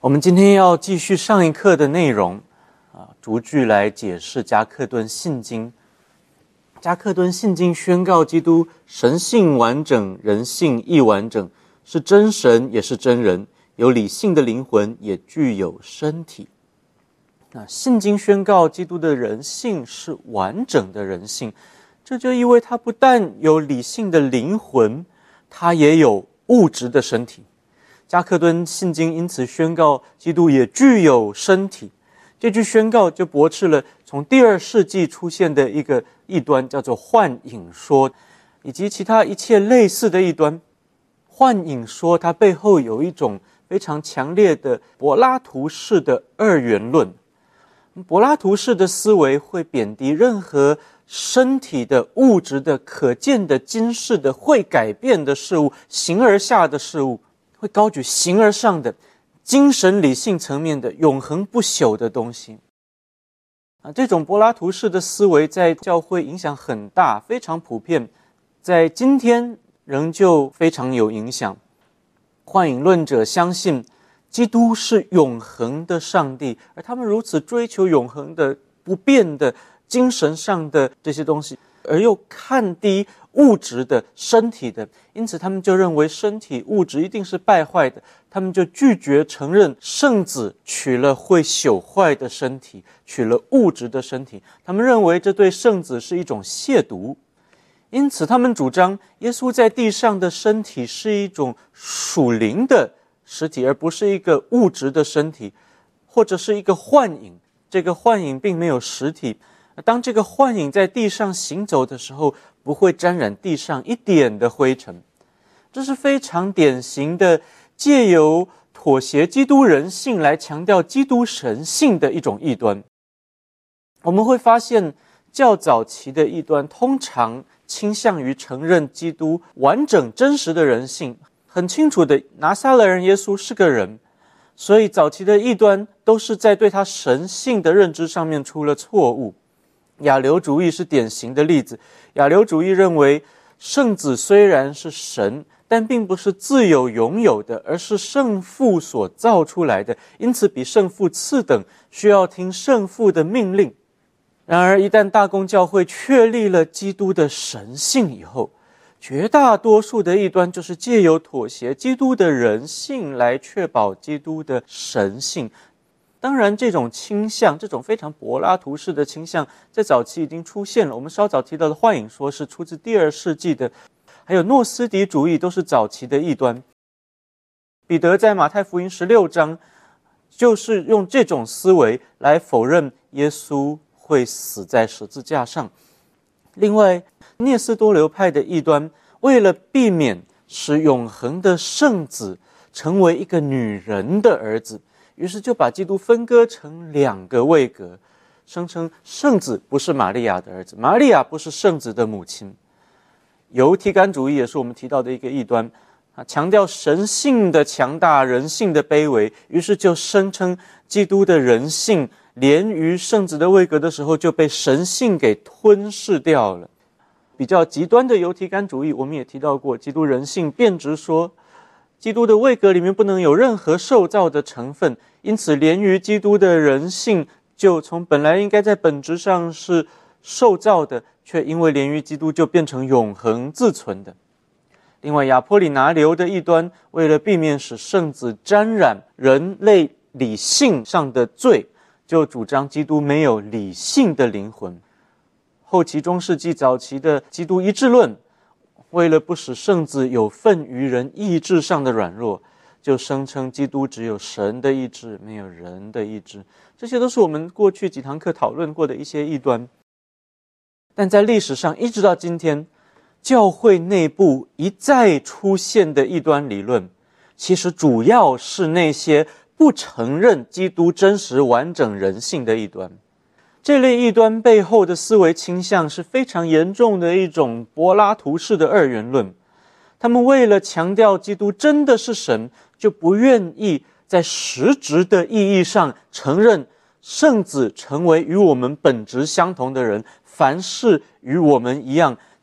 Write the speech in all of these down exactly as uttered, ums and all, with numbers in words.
我们今天要继续上一课的内容啊，逐句来解释加克顿信经。加克顿信经宣告基督神性完整，人性亦完整，是真神也是真人，有理性的灵魂，也具有身体。那信经宣告基督的人性是完整的人性，这就意味他不但有理性的灵魂，他也有物质的身体。加克顿信经因此宣告基督也具有身体。这句宣告就驳斥了从第二世纪出现的一个异端，叫做幻影说，以及其他一切类似的异端。幻影说它背后有一种非常强烈的柏拉图式的二元论。柏拉图式的思维会贬低任何身体的、物质的、可见的、今世的、会改变的事物，形而下的事物，会高举形而上的精神理性层面的永恒不朽的东西。啊，这种柏拉图式的思维在教会影响很大，非常普遍，在今天仍旧非常有影响。幻影论者相信基督是永恒的上帝，而他们如此追求永恒的、不变的、精神上的这些东西，而又看低物质的、身体的，因此他们就认为身体物质一定是败坏的，他们就拒绝承认圣子取了会朽坏的身体，取了物质的身体，他们认为这对圣子是一种亵渎。因此他们主张耶稣在地上的身体是一种属灵的实体，而不是一个物质的身体，或者是一个幻影。这个幻影并没有实体，当这个幻影在地上行走的时候，不会沾染地上一点的灰尘。这是非常典型的借由妥协基督人性来强调基督神性的一种异端。我们会发现较早期的异端通常倾向于承认基督完整真实的人性，很清楚的拿撒勒人耶稣是个人，所以早期的异端都是在对他神性的认知上面出了错误。亚流主义是典型的例子。亚流主义认为圣子虽然是神，但并不是自有拥有的，而是圣父所造出来的，因此比圣父次等，需要听圣父的命令。然而一旦大公教会确立了基督的神性以后，绝大多数的异端就是借由妥协基督的人性来确保基督的神性。当然这种倾向，这种非常柏拉图式的倾向在早期已经出现了。我们稍早提到的幻影说是出自第二世纪的，还有诺斯底主义都是早期的异端。彼得在马太福音十六章就是用这种思维来否认耶稣会死在十字架上。另外聂斯多流派的异端为了避免使永恒的圣子成为一个女人的儿子，于是就把基督分割成两个位格，声称圣子不是玛利亚的儿子，玛利亚不是圣子的母亲。犹提干主义也是我们提到的一个异端，强调神性的强大，人性的卑微，于是就声称基督的人性连于圣子的位格的时候就被神性给吞噬掉了。比较极端的犹提干主义我们也提到过，基督人性辩直说基督的位格里面不能有任何受造的成分，因此连于基督的人性就从本来应该在本质上是受造的，却因为连于基督就变成永恒自存的。另外亚波里拿流的异端为了避免使圣子沾染人类理性上的罪，就主张基督没有理性的灵魂。后期中世纪早期的基督一致论为了不使圣子有份于人意志上的软弱，就声称基督只有神的意志，没有人的意志。这些都是我们过去几堂课讨论过的一些异端。但在历史上一直到今天，教会内部一再出现的异端理论，其实主要是那些不承认基督真实完整人性的异端。这类异端背后的思维倾向是非常严重的一种柏拉图式的二元论。他们为了强调基督真的是神，就不愿意在实质的意义上承认圣子成为与我们本质相同的人，凡事与我们一样，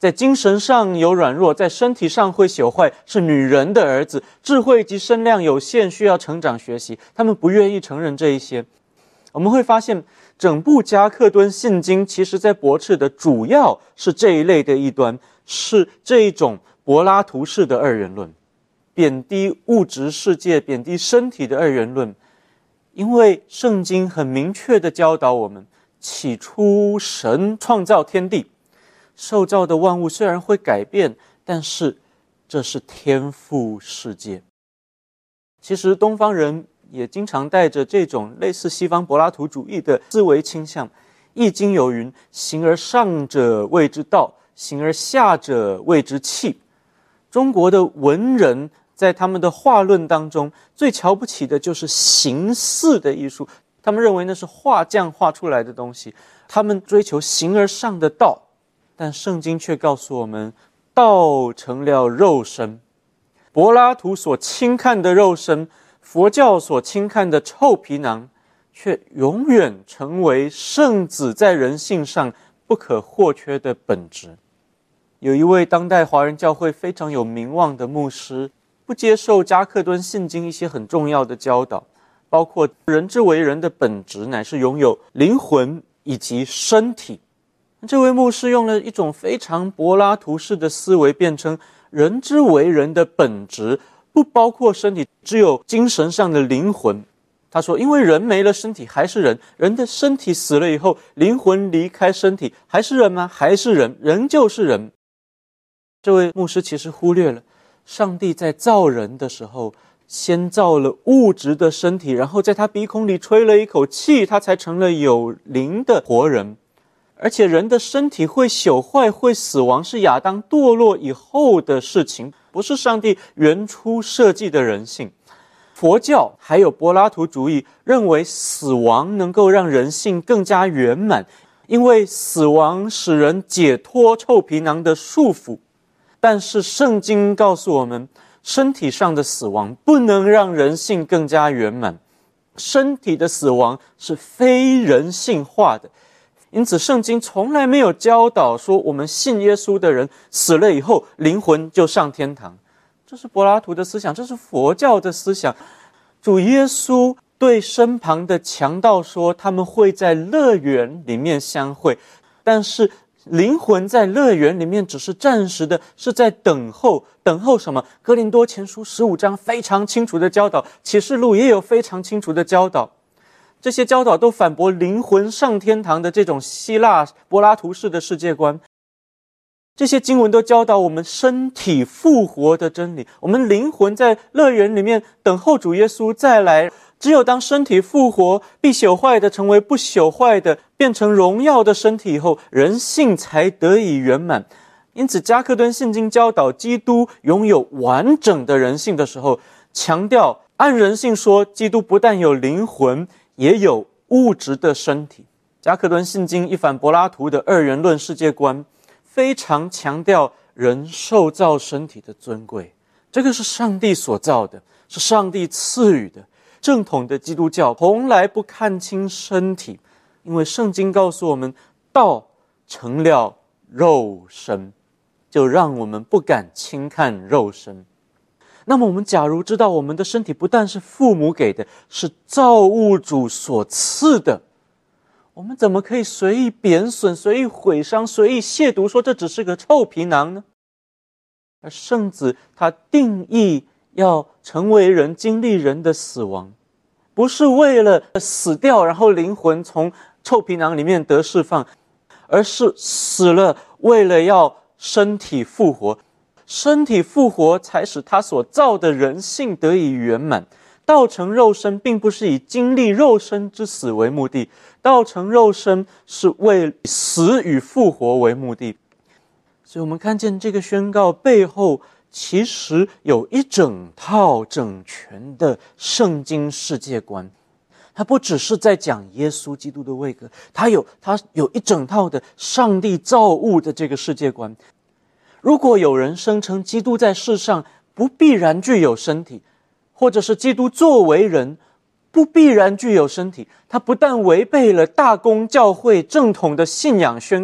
在精神上有软弱，在身体上会朽坏，是女人的儿子，智慧及身量有限，需要成长学习。他们不愿意承认这一些。我们会发现，整部加克敦信经其实在驳斥的主要是这一类的异端，是这一种柏拉图式的二元论，贬低物质世界、贬低身体的二元论。因为圣经很明确地教导我们，起初神创造天地，受造的万物虽然会改变，但是这是天赋世界。其实东方人也经常带着这种类似西方柏拉图主义的思维倾向。易经有云：形而上者谓之道，形而下者谓之器。中国的文人在他们的画论当中，最瞧不起的就是形似的艺术，他们认为那是画匠画出来的东西，他们追求形而上的道。但圣经却告诉我们，道成了肉身。柏拉图所轻看的肉身，佛教所轻看的臭皮囊，却永远成为圣子在人性上不可或缺的本质。有一位当代华人教会非常有名望的牧师，不接受加克敦信经一些很重要的教导，包括人之为人的本质乃是拥有灵魂以及身体。这位牧师用了一种非常柏拉图式的思维，辩称人之为人的本质不包括身体，只有精神上的灵魂。他说，因为人没了身体还是人，人的身体死了以后，灵魂离开身体，还是人吗？还是人，人就是人。这位牧师其实忽略了，上帝在造人的时候，先造了物质的身体，然后在他鼻孔里吹了一口气，他才成了有灵的活人。而且人的身体会朽坏，会死亡，是亚当堕落以后的事情，不是上帝原初设计的人性。佛教还有柏拉图主义认为死亡能够让人性更加圆满，因为死亡使人解脱臭皮囊的束缚。但是圣经告诉我们，身体上的死亡不能让人性更加圆满，身体的死亡是非人性化的。因此圣经从来没有教导说，我们信耶稣的人死了以后灵魂就上天堂。这是柏拉图的思想，这是佛教的思想。主耶稣对身旁的强盗说，他们会在乐园里面相会，但是灵魂在乐园里面只是暂时的，是在等候。等候什么？哥林多前书十五章非常清楚的教导，启示录也有非常清楚的教导。这些教导都反驳灵魂上天堂的这种希腊柏拉图式的世界观。这些经文都教导我们身体复活的真理，我们灵魂在乐园里面等候主耶稣再来。只有当身体复活，必朽坏的成为不朽坏的，变成荣耀的身体以后，人性才得以圆满。因此加克敦信经教导基督拥有完整的人性的时候，强调按人性说，基督不但有灵魂，也有物质的身体。加克敦信经一反柏拉图的二元论世界观，非常强调人受造身体的尊贵，这个是上帝所造的，是上帝赐予的。正统的基督教从来不看轻身体，因为圣经告诉我们，道成了肉身，就让我们不敢轻看肉身。那么我们假如知道我们的身体不但是父母给的，是造物主所赐的，我们怎么可以随意贬损、随意毁伤、随意亵渎，说这只是个臭皮囊呢？而圣子他定义要成为人，经历人的死亡，不是为了死掉然后灵魂从臭皮囊里面得释放，而是死了为了要身体复活。身体复活才使他所造的人性得以圆满。道成肉身并不是以经历肉身之死为目的，道成肉身是为死与复活为目的。所以我们看见这个宣告背后其实有一整套整全的圣经世界观。它不只是在讲耶稣基督的位格，它有它有一整套的上帝造物的这个世界观。如果有人声称基督在世上不必然具有身体，或者是基督作为人不必然具有身体，他不但违背了大公教会正统的信仰宣告，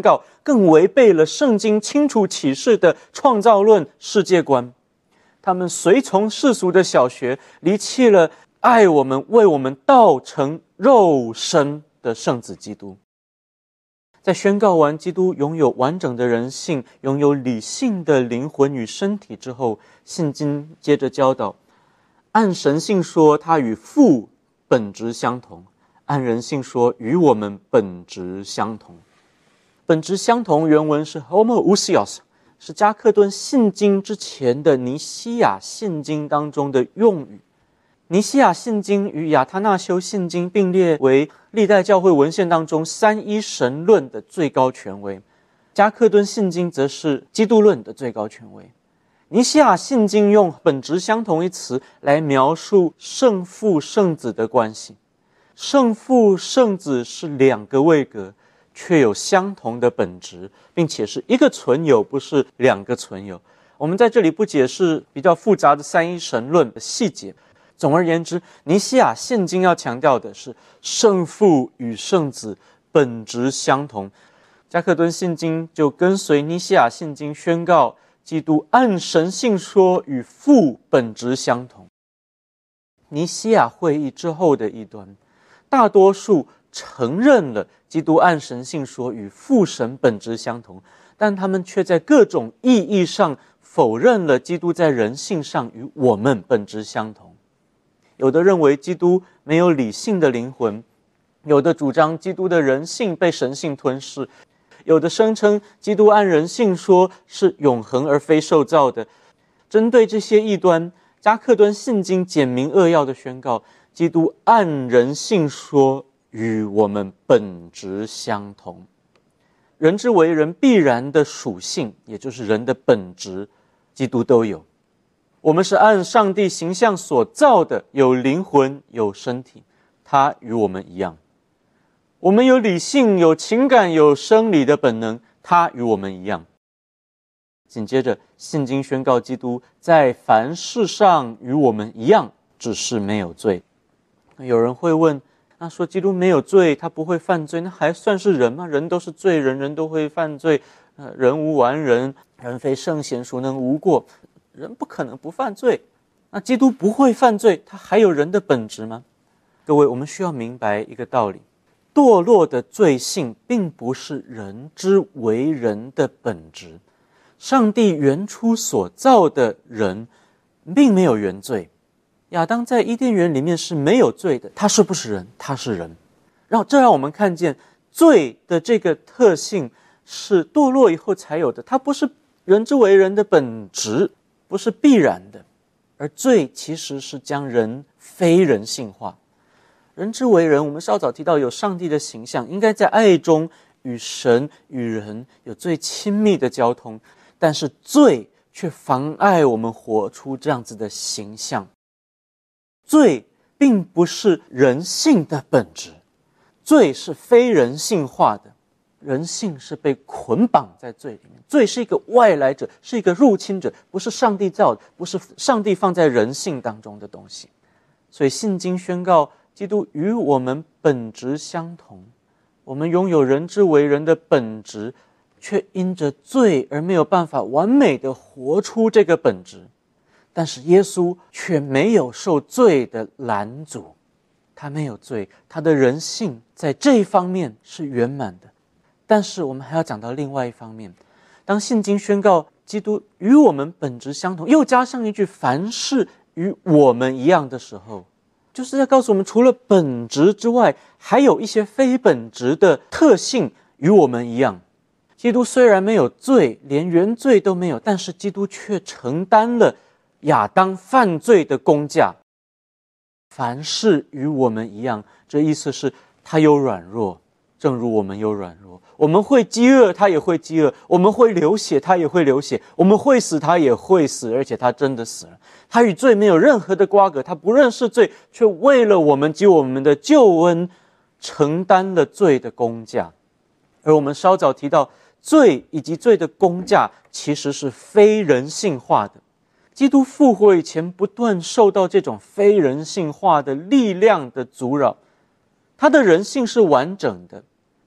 更违背了圣经清楚启示的创造论世界观。他们随从世俗的小学，离弃了爱我们、为我们道成肉身的圣子基督。在宣告完基督拥有完整的人性，拥有理性的灵魂与身体之后，信经接着教导，按神性说他与父本质相同，按人性说与我们本质相同。本质相同原文是 homoousios， 是加克顿信经之前的尼西亚信经当中的用语。尼西亚信经与亚他那修信经并列为历代教会文献当中三一神论的最高权威，加克顿信经则是基督论的最高权威。尼西亚信经用本质相同一词来描述圣父圣子的关系，圣父圣子是两个位格，却有相同的本质，并且是一个存有，不是两个存有。我们在这里不解释比较复杂的三一神论的细节。总而言之，尼西亚信经要强调的是圣父与圣子本质相同。加克顿信经就跟随尼西亚信经宣告，基督按神性说与父本质相同。尼西亚会议之后的异端，大多数承认了基督按神性说与父神本质相同，但他们却在各种意义上否认了基督在人性上与我们本质相同。有的认为基督没有理性的灵魂，有的主张基督的人性被神性吞噬，有的声称基督按人性说是永恒而非受造的。针对这些异端，加克顿信经简明扼要的宣告，基督按人性说与我们本质相同。人之为人必然的属性，也就是人的本质，基督都有。我们是按上帝形象所造的，有灵魂有身体，他与我们一样。我们有理性有情感有生理的本能，他与我们一样。紧接着信经宣告基督在凡事上与我们一样，只是没有罪。有人会问，那说基督没有罪，他不会犯罪，那还算是人吗？人都是罪人，人都会犯罪，呃、人无完人，人非圣贤，孰能无过？人不可能不犯罪，那基督不会犯罪，他还有人的本质吗？各位，我们需要明白一个道理，堕落的罪性并不是人之为人的本质。上帝原初所造的人并没有原罪，亚当在伊甸园里面是没有罪的，他是不是人？他是人。然后这让我们看见罪的这个特性是堕落以后才有的，它不是人之为人的本质，不是必然的。而罪其实是将人非人性化。人之为人，我们稍早提到有上帝的形象，应该在爱中与神与人有最亲密的交通，但是罪却妨碍我们活出这样子的形象。罪并不是人性的本质，罪是非人性化的，人性是被捆绑在罪里面。罪是一个外来者，是一个入侵者，不是上帝造的，不是上帝放在人性当中的东西。所以信经宣告基督与我们本质相同，我们拥有人之为人的本质，却因着罪而没有办法完美的活出这个本质。但是耶稣却没有受罪的拦阻，他没有罪，他的人性在这一方面是圆满的。但是我们还要讲到另外一方面，当信经宣告基督与我们本质相同，又加上一句凡事与我们一样的时候，就是在告诉我们除了本质之外，还有一些非本质的特性与我们一样。基督虽然没有罪，连原罪都没有，但是基督却承担了亚当犯罪的工价。凡事与我们一样，这意思是他有软弱，正如我们有软弱。我们会饥饿，他也会饥饿；我们会流血，他也会流血；我们会死，他也会死，而且他真的死了。他与罪没有任何的瓜葛，他不认识罪，却为了我们及我们的救恩承担了罪的工价。而我们稍早提到，罪以及罪的工价其实是非人性化的。基督复活以前不断受到这种非人性化的力量的阻扰，他的人性是完整的，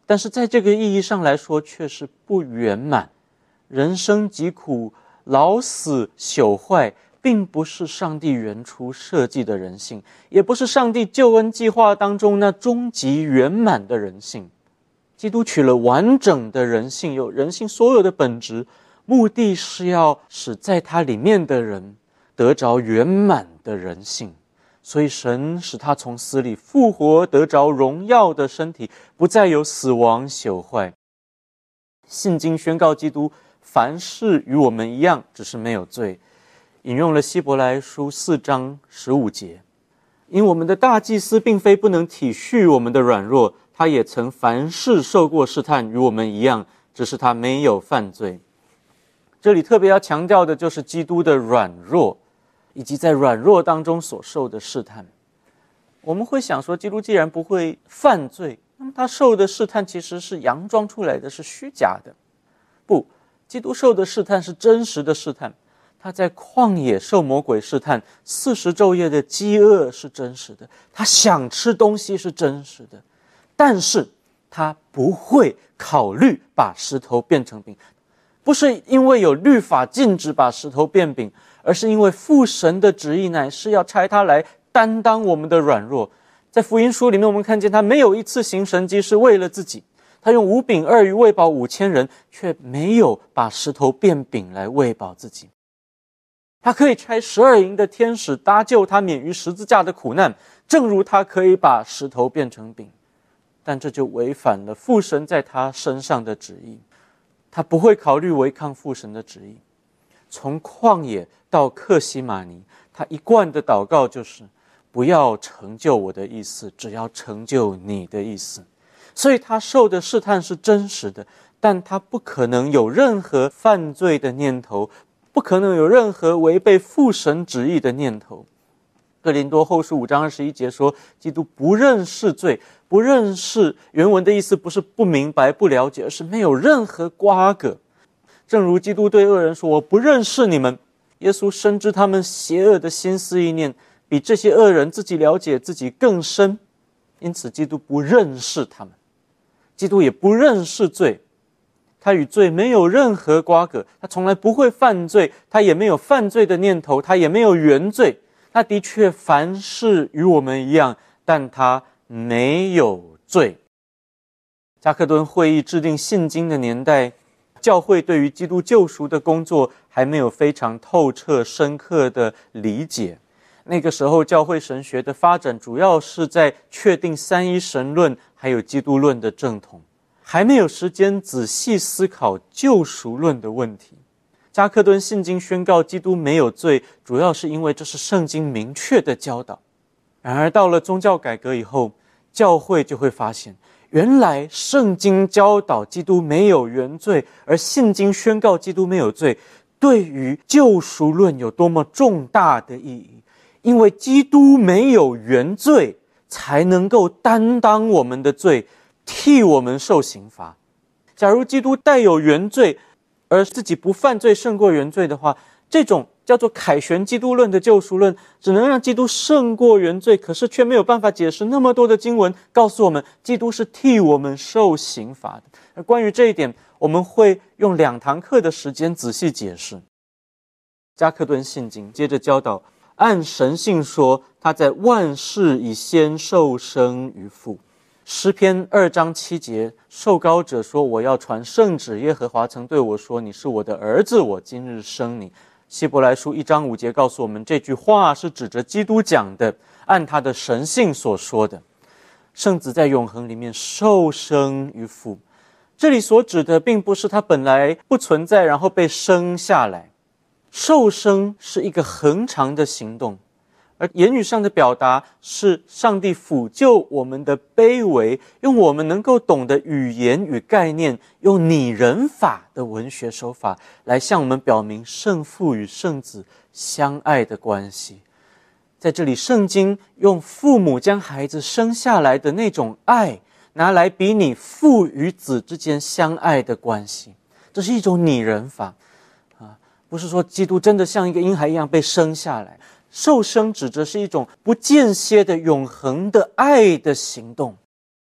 但是在这个意义上来说却是不圆满。人生疾苦，老死朽坏，并不是上帝原初设计的人性，也不是上帝救恩计划当中那终极圆满的人性。基督取了完整的人性，有人性所有的本质，目的是要使在他里面的人得着圆满的人性。所以神使他从死里复活，得着荣耀的身体，不再有死亡朽坏。信经宣告基督凡事与我们一样，只是没有罪。引用了希伯来书四章十五节，因我们的大祭司并非不能体恤我们的软弱，他也曾凡事受过试探，与我们一样，只是他没有犯罪。这里特别要强调的就是基督的软弱，以及在软弱当中所受的试探。我们会想说，基督既然不会犯罪，那么他受的试探其实是佯装出来的，是虚假的。不，基督受的试探是真实的试探。他在旷野受魔鬼试探，四十昼夜的饥饿是真实的，他想吃东西是真实的，但是他不会考虑把石头变成饼。不是因为有律法禁止把石头变饼，而是因为父神的旨意乃是要差他来担当我们的软弱。在福音书里面，我们看见他没有一次行神迹是为了自己，他用五饼二鱼喂饱五千人，却没有把石头变饼来喂饱自己。他可以差十二营的天使搭救他免于十字架的苦难，正如他可以把石头变成饼，但这就违反了父神在他身上的旨意。他不会考虑违抗父神的旨意。从旷野到客西马尼，他一贯的祷告就是不要成就我的意思，只要成就你的意思。所以他受的试探是真实的，但他不可能有任何犯罪的念头，不可能有任何违背父神旨意的念头。哥林多后书五章二十一节说，基督不认识罪。不认识原文的意思不是不明白不了解，而是没有任何瓜葛。正如基督对恶人说，我不认识你们，耶稣深知他们邪恶的心思意念比这些恶人自己了解自己更深，因此基督不认识他们。基督也不认识罪，他与罪没有任何瓜葛，他从来不会犯罪，他也没有犯罪的念头，他也没有原罪。他的确凡事与我们一样，但他没有罪。加克敦会议制定信经的年代，教会对于基督救赎的工作还没有非常透彻深刻的理解。那个时候教会神学的发展主要是在确定三一神论还有基督论的正统，还没有时间仔细思考救赎论的问题。加克敦信经宣告基督没有罪，主要是因为这是圣经明确的教导。然而到了宗教改革以后，教会就会发现，原来圣经教导基督没有原罪，而信经宣告基督没有罪，对于救赎论有多么重大的意义。因为基督没有原罪，才能够担当我们的罪，替我们受刑罚。假如基督带有原罪，而自己不犯罪胜过原罪的话，这种叫做凯旋基督论的救赎论，只能让基督胜过原罪，可是却没有办法解释那么多的经文告诉我们基督是替我们受刑罚的。而关于这一点，我们会用两堂课的时间仔细解释。加克敦信经接着教导，按神性说，他在万事以先受生于父。诗篇二章七节，受膏者说，我要传圣旨，耶和华曾对我说，你是我的儿子，我今日生你。希伯来书一章五节告诉我们，这句话是指着基督讲的，按他的神性所说的。圣子在永恒里面受生于父，这里所指的并不是他本来不存在然后被生下来，受生是一个恒长的行动，而言语上的表达是上帝抚救我们的卑微，用我们能够懂的语言与概念，用拟人法的文学手法来向我们表明圣父与圣子相爱的关系。在这里，圣经用父母将孩子生下来的那种爱，拿来比拟父与子之间相爱的关系，这是一种拟人法啊，不是说基督真的像一个婴孩一样被生下来。受生指的是一种不间歇的永恒的爱的行动。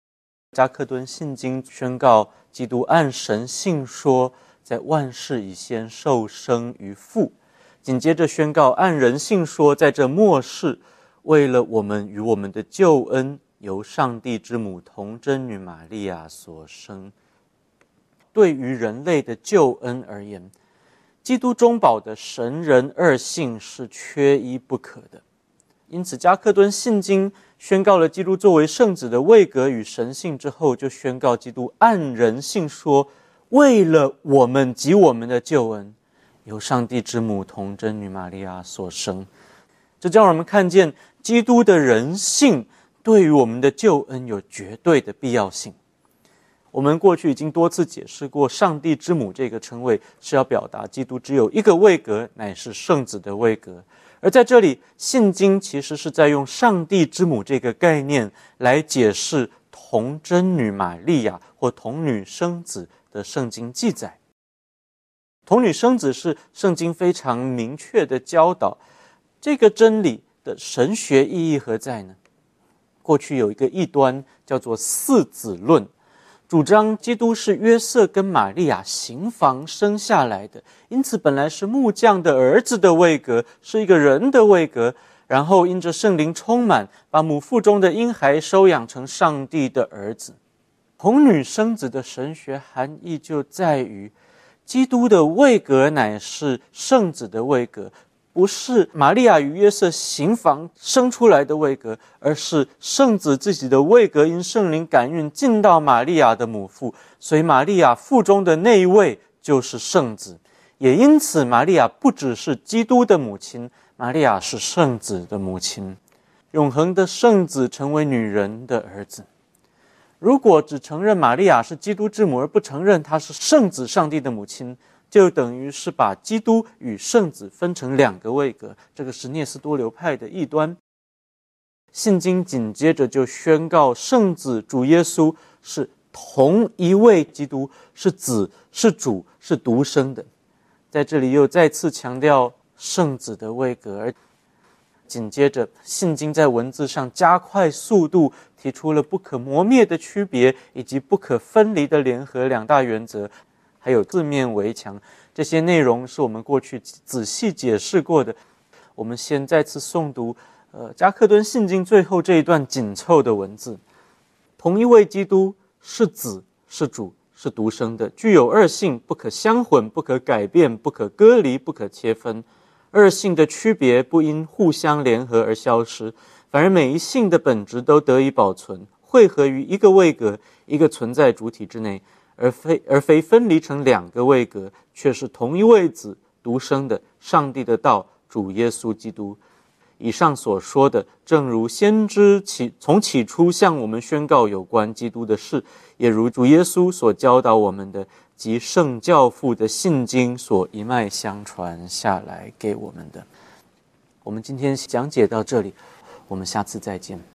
加克敦信经宣告，基督按神性说，在万事以先受生于父。紧接着宣告，按人性说，在这末世，为了我们与我们的救恩，由上帝之母童真女玛利亚所生。对于人类的救恩而言，基督中保的神人二性是缺一不可的。因此加克敦信经宣告了基督作为圣子的位格与神性之后，就宣告基督按人性说，为了我们及我们的救恩，由上帝之母童真女玛利亚所生。这将让我们看见基督的人性对于我们的救恩有绝对的必要性。我们过去已经多次解释过，上帝之母这个称谓是要表达基督只有一个位格，乃是圣子的位格。而在这里，信经其实是在用上帝之母这个概念来解释童真女玛利亚或童女生子的圣经记载。童女生子是圣经非常明确的教导，这个真理的神学意义何在呢？过去有一个异端叫做四子论，主张基督是约瑟跟玛利亚行房生下来的，因此本来是木匠的儿子的位格，是一个人的位格，然后因着圣灵充满，把母腹中的婴孩收养成上帝的儿子。童女生子的神学含义就在于，基督的位格乃是圣子的位格，不是玛利亚与约瑟行房生出来的位格，而是圣子自己的位格因圣灵感孕进到玛利亚的母腹，所以玛利亚腹中的那一位就是圣子。也因此玛利亚不只是基督的母亲，玛利亚是圣子的母亲，永恒的圣子成为女人的儿子。如果只承认玛利亚是基督之母，而不承认她是圣子上帝的母亲，就等于是把基督与圣子分成两个位格，这个是聂斯多流派的异端。信经紧接着就宣告，圣子主耶稣是同一位基督，是子，是主，是独生的。在这里又再次强调圣子的位格，而紧接着信经在文字上加快速度，提出了不可磨灭的区别以及不可分离的联合两大原则，还有四面围墙，这些内容是我们过去仔细解释过的。我们先再次诵读呃，加克敦信经最后这一段紧凑的文字。同一位基督是子，是主，是独生的，具有二性，不可相混，不可改变，不可割离，不可切分。二性的区别不因互相联合而消失，反而每一性的本质都得以保存，汇合于一个位格，一个存在主体之内，而非而非分离成两个位格，却是同一位子，独生的上帝的道，主耶稣基督。以上所说的，正如先知起从起初向我们宣告有关基督的事，也如主耶稣所教导我们的，及圣教父的信经所一脉相传下来给我们的。我们今天讲解到这里，我们下次再见。